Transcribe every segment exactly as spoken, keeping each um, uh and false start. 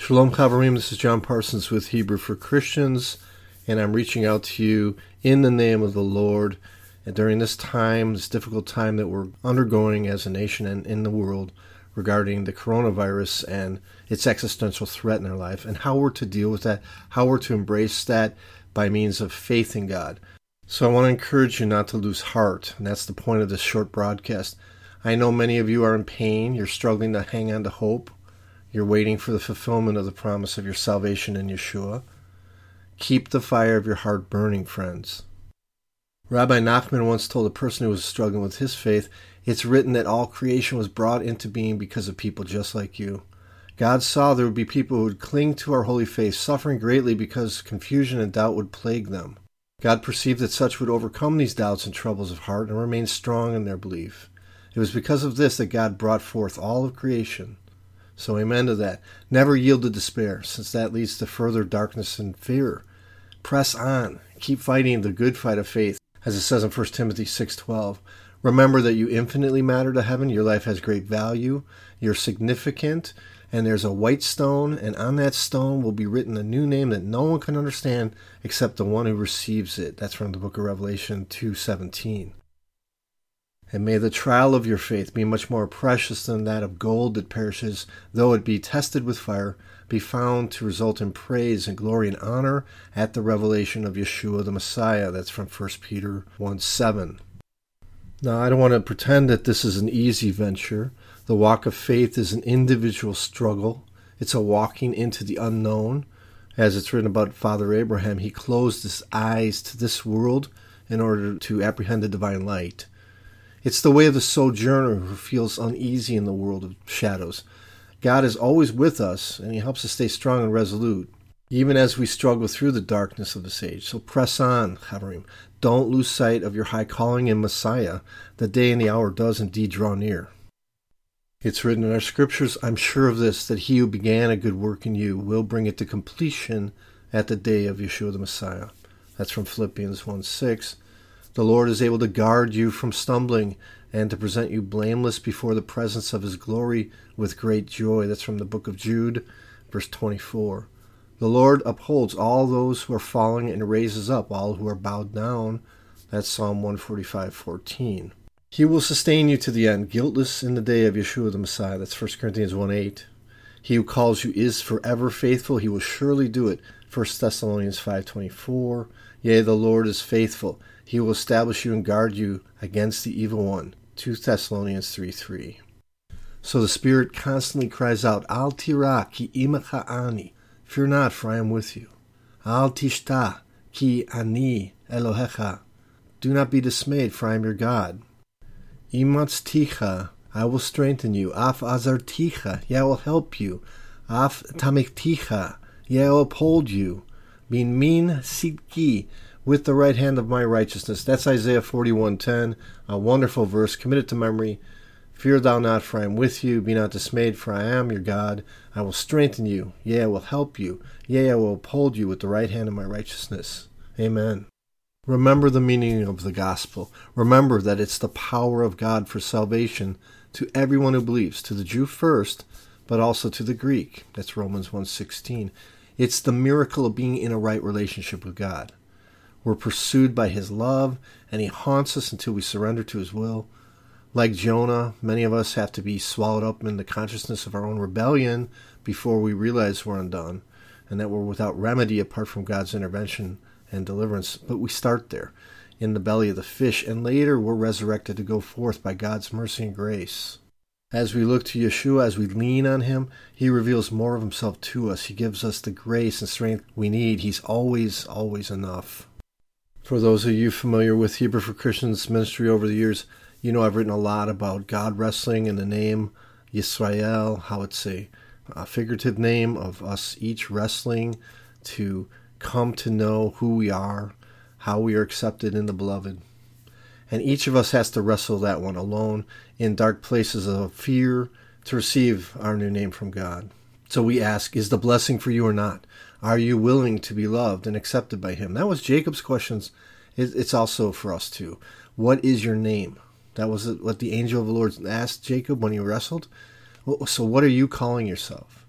Shalom Chavarim, this is John Parsons with Hebrew for Christians, and I'm reaching out to you in the name of the Lord. And during this time, this difficult time that we're undergoing as a nation and in the world regarding the coronavirus and its existential threat in our life, and how we're to deal with that, how we're to embrace that by means of faith in God. So I want to encourage you not to lose heart, and that's the point of this short broadcast. I know many of you are in pain. You're struggling to hang on to hope. You're waiting for the fulfillment of the promise of your salvation in Yeshua. Keep the fire of your heart burning, friends. Rabbi Nachman once told a person who was struggling with his faith, it's written that all creation was brought into being because of people just like you. God saw there would be people who would cling to our holy faith, suffering greatly because confusion and doubt would plague them. God perceived that such would overcome these doubts and troubles of heart and remain strong in their belief. It was because of this that God brought forth all of creation. So amen to that. Never yield to despair, since that leads to further darkness and fear. Press on. Keep fighting the good fight of faith, as it says in First Timothy six twelve. Remember that you infinitely matter to heaven. Your life has great value. You're significant. And there's a white stone, and on that stone will be written a new name that no one can understand except the one who receives it. That's from the book of Revelation two seventeen. And may the trial of your faith be much more precious than that of gold that perishes, though it be tested with fire, be found to result in praise and glory and honor at the revelation of Yeshua the Messiah. That's from First Peter one seven. Now, I don't want to pretend that this is an easy venture. The walk of faith is an individual struggle. It's a walking into the unknown. As it's written about Father Abraham, he closed his eyes to this world in order to apprehend the divine light. It's the way of the sojourner who feels uneasy in the world of shadows. God is always with us, and he helps us stay strong and resolute, even as we struggle through the darkness of this age. So press on, Chavarim. Don't lose sight of your high calling in Messiah. The day and the hour does indeed draw near. It's written in our scriptures, I'm sure of this, that he who began a good work in you will bring it to completion at the day of Yeshua the Messiah. That's from Philippians one six. The Lord is able to guard you from stumbling and to present you blameless before the presence of his glory with great joy. That's from the book of Jude, verse twenty-four. The Lord upholds all those who are falling and raises up all who are bowed down. That's Psalm one forty-five fourteen. He will sustain you to the end, guiltless in the day of Yeshua the Messiah. That's First Corinthians one eight. He who calls you is forever faithful. He will surely do it. First Thessalonians five twenty-four. Yea, the Lord is faithful. He will establish you and guard you against the evil one. Second Thessalonians three three. So the Spirit constantly cries out, Al tira ki imecha ani. Fear not, for I am with you. Al tishta ki ani Elohecha. Do not be dismayed, for I am your God. Imatzticha, I will strengthen you. Af azarticha, yea, I will help you. Af tamikticha, yea, I will uphold you. Min min sidki, with the right hand of my righteousness. That's Isaiah forty-one ten, a wonderful verse. Commit it to memory. Fear thou not, for I am with you. Be not dismayed, for I am your God. I will strengthen you. Yea, I will help you. Yea, I will uphold you with the right hand of my righteousness. Amen. Remember the meaning of the gospel. Remember that it's the power of God for salvation to everyone who believes, to the Jew first, but also to the Greek. That's Romans one sixteen. It's the miracle of being in a right relationship with God. We're pursued by his love, and he haunts us until we surrender to his will. Like Jonah, many of us have to be swallowed up in the consciousness of our own rebellion before we realize we're undone, and that we're without remedy apart from God's intervention and deliverance. But we start there, in the belly of the fish, and later we're resurrected to go forth by God's mercy and grace. As we look to Yeshua, as we lean on him, he reveals more of himself to us. He gives us the grace and strength we need. He's always, always enough. For those of you familiar with Hebrew for Christians ministry over the years, you know I've written a lot about God wrestling in the name Yisrael, how it's a, a figurative name of us each wrestling to come to know who we are, how we are accepted in the beloved. And each of us has to wrestle that one alone in dark places of fear to receive our new name from God. So we ask, is the blessing for you or not? Are you willing to be loved and accepted by him? That was Jacob's questions. It's also for us too. What is your name? That was what the angel of the Lord asked Jacob when he wrestled. So what are you calling yourself?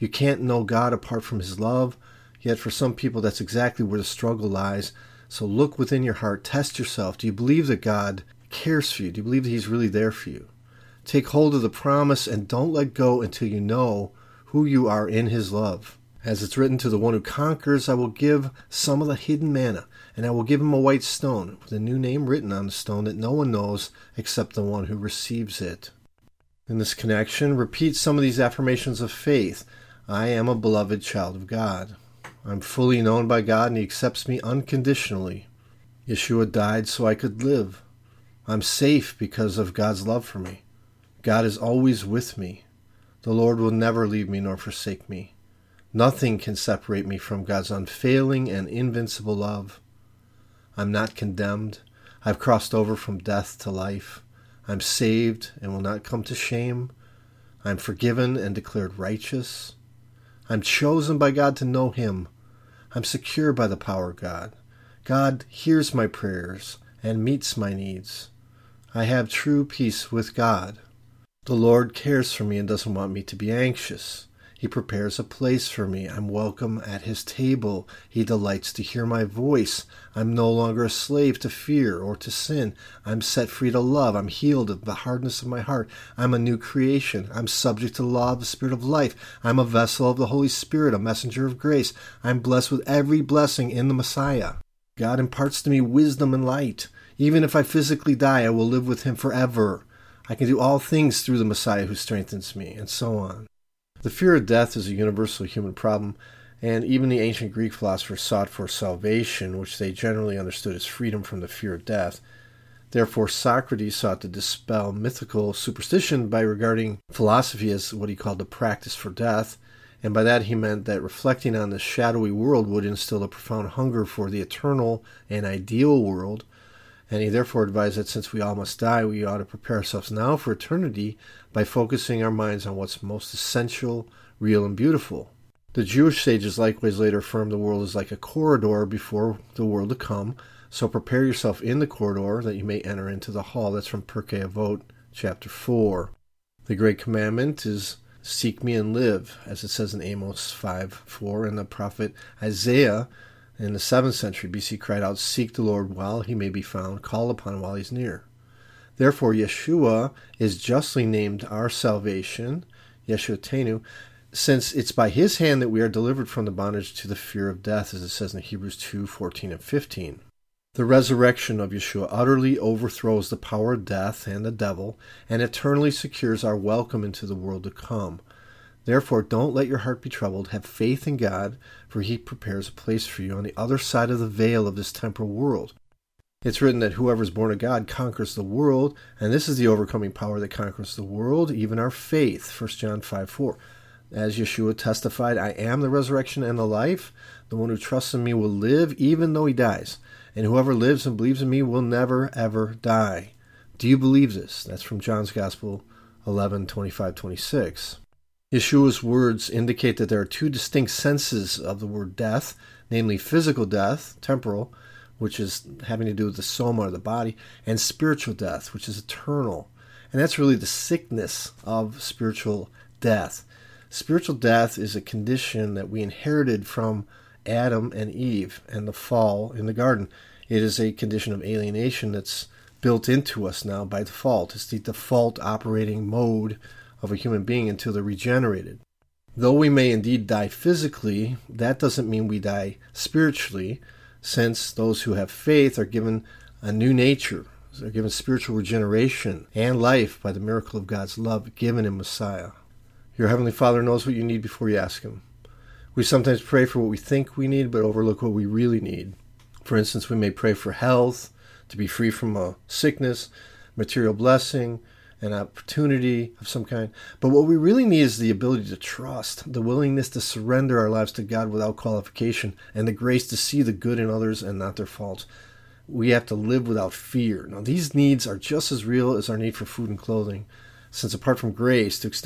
You can't know God apart from his love, yet for some people that's exactly where the struggle lies. So look within your heart, test yourself. Do you believe that God cares for you? Do you believe that he's really there for you? Take hold of the promise and don't let go until you know who you are in his love. As it's written, to the one who conquers, I will give some of the hidden manna, and I will give him a white stone with a new name written on the stone that no one knows except the one who receives it. In this connection, repeat some of these affirmations of faith. I am a beloved child of God. I'm fully known by God and he accepts me unconditionally. Yeshua died so I could live. I'm safe because of God's love for me. God is always with me. The Lord will never leave me nor forsake me. Nothing can separate me from God's unfailing and invincible love. I'm not condemned. I've crossed over from death to life. I'm saved and will not come to shame. I'm forgiven and declared righteous. I'm chosen by God to know him. I'm secure by the power of God. God hears my prayers and meets my needs. I have true peace with God. The Lord cares for me and doesn't want me to be anxious. He prepares a place for me. I'm welcome at his table. He delights to hear my voice. I'm no longer a slave to fear or to sin. I'm set free to love. I'm healed of the hardness of my heart. I'm a new creation. I'm subject to the law of the Spirit of life. I'm a vessel of the Holy Spirit, a messenger of grace. I'm blessed with every blessing in the Messiah. God imparts to me wisdom and light. Even if I physically die, I will live with him forever. I can do all things through the Messiah who strengthens me, and so on. The fear of death is a universal human problem, and even the ancient Greek philosophers sought for salvation, which they generally understood as freedom from the fear of death. Therefore, Socrates sought to dispel mythical superstition by regarding philosophy as what he called the practice for death, and by that he meant that reflecting on the shadowy world would instill a profound hunger for the eternal and ideal world. And he therefore advised that since we all must die, we ought to prepare ourselves now for eternity by focusing our minds on what's most essential, real, and beautiful. The Jewish sages likewise later affirmed the world is like a corridor before the world to come, so prepare yourself in the corridor that you may enter into the hall. That's from Pirkei Avot, chapter four. The great commandment is seek me and live, as it says in Amos five four, and the prophet Isaiah in the seventh century B C cried out, seek the Lord while he may be found, call upon him while he's near. Therefore, Yeshua is justly named our salvation, Yeshua Tenu, since it's by his hand that we are delivered from the bondage to the fear of death, as it says in Hebrews two fourteen and fifteen. The resurrection of Yeshua utterly overthrows the power of death and the devil, and eternally secures our welcome into the world to come. Therefore, don't let your heart be troubled. Have faith in God, for he prepares a place for you on the other side of the veil of this temporal world. It's written that whoever is born of God conquers the world, and this is the overcoming power that conquers the world, even our faith, First John five four. As Yeshua testified, I am the resurrection and the life. The one who trusts in me will live even though he dies, and whoever lives and believes in me will never, ever die. Do you believe this? That's from John's Gospel eleven twenty-five twenty-six. Yeshua's words indicate that there are two distinct senses of the word death, namely physical death, temporal, which is having to do with the soma or the body, and spiritual death, which is eternal. And that's really the sickness of spiritual death. Spiritual death is a condition that we inherited from Adam and Eve and the fall in the garden. It is a condition of alienation that's built into us now by default. It's the default operating mode of a human being until they're regenerated. Though we may indeed die physically, that doesn't mean we die spiritually, since those who have faith are given a new nature. They're given spiritual regeneration and life by the miracle of God's love given in Messiah. Your Heavenly Father knows what you need before you ask him. We sometimes pray for what we think we need, but overlook what we really need. For instance, we may pray for health, to be free from a sickness, material blessing, an opportunity of some kind. But what we really need is the ability to trust, the willingness to surrender our lives to God without qualification, and the grace to see the good in others and not their faults. We have to live without fear. Now, these needs are just as real as our need for food and clothing, since apart from grace, to extend